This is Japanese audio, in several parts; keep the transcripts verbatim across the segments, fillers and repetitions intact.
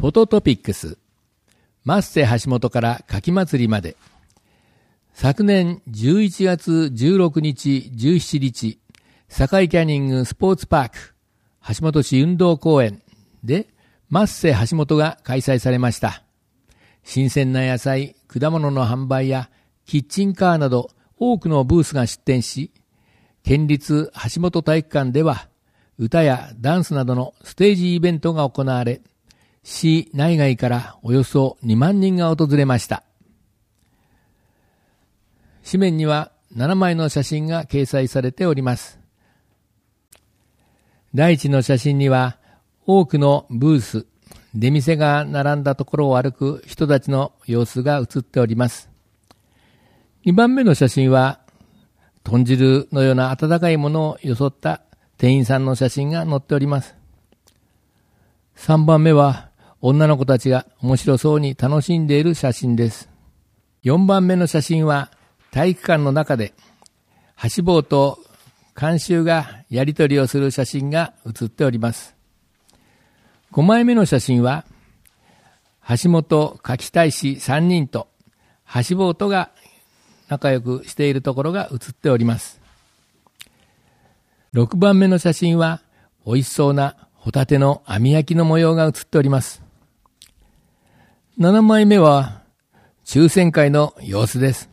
フォトトピックス、マッセ橋本から夏季祭りまで。昨年じゅういちがつじゅうろくにち、じゅうしちにち、堺キャニングスポーツパーク、橋本市運動公園で、マッセ橋本が開催されました。新鮮な野菜、果物の販売やキッチンカーなど多くのブースが出展し、県立橋本体育館では歌やダンスなどのステージイベントが行われ、市内外からおよそにまんにんが訪れました。紙面にはななまいの写真が掲載されております。第一の写真には多くのブース、出店が並んだところを歩く人たちの様子が写っております。にばんめの写真は豚汁のような温かいものをよそった店員さんの写真が載っております。さんばんめは女の子たちが面白そうに楽しんでいる写真です。よんばんめの写真は体育館の中で橋坊と観衆がやり取りをする写真が写っております。ごまいめの写真は橋本夏季大使さんにんと橋坊とが仲良くしているところが写っております。ろくばんめの写真は美味しそうなホタテの網焼きの模様が写っております。ななまいめは抽選会の様子です。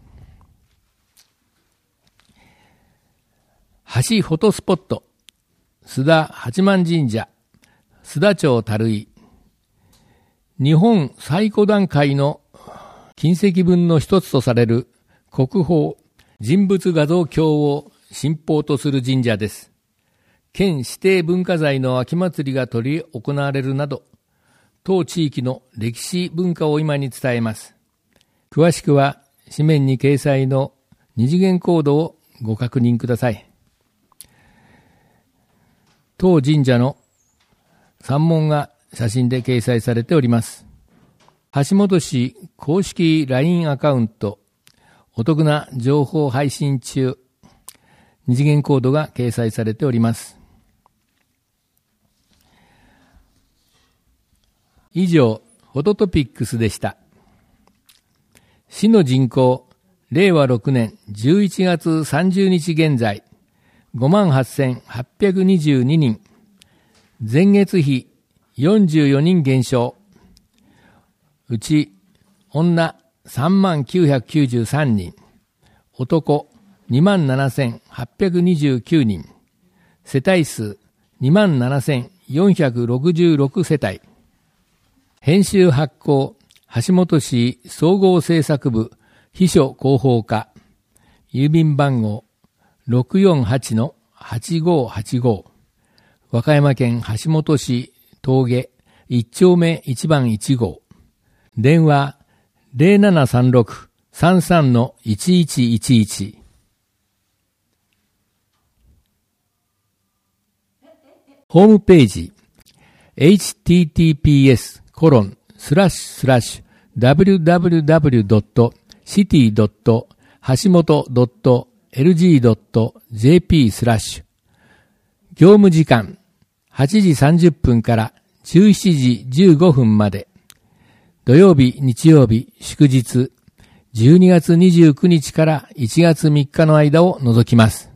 橋フォトスポット、須田八幡神社、須田町樽井。日本最古段階の金石文の一つとされる国宝人物画像鏡を神宝とする神社です。県指定文化財の秋祭りが執り行われるなど、当地域の歴史文化を今に伝えます。詳しくは紙面に掲載の二次元コードをご確認ください。当神社の山門が写真で掲載されております。橋本市公式 ライン アカウント、お得な情報配信中、二次元コードが掲載されております。以上、フォトトピックスでした。市の人口、れいわろくねんじゅういちがつさんじゅうにち現在、ごまんはっせんはっぴゃくにじゅうににん、前月比よんじゅうよにん減少、うち女さんまんきゅうひゃくきゅうじゅうさんにん、男にまんななせんはっぴゃくにじゅうきゅうにん、世帯数にまんななせんよんひゃくろくじゅうろくせたい。編集発行、橋本市総合政策部秘書広報課、郵便番号 ろくよんはちのはちごはちご、和歌山県橋本市峠いち丁目いちばんいちごう、電話 ゼロななさんろく さんさんのいちいちいちいち。ホームページ エイチティーティーピーエス コロンスラッシュスラッシュ ダブリューダブリューダブリュー ドット シティ ドット 橋本 ドット エルジー ドット ジェーピー スラッシュ。業務時間はちじさんじゅっぷんからじゅうしちじじゅうごふんまで。土曜日、日曜日、祝日、じゅうにがつにじゅうくにちからいちがつみっかの間を除きます。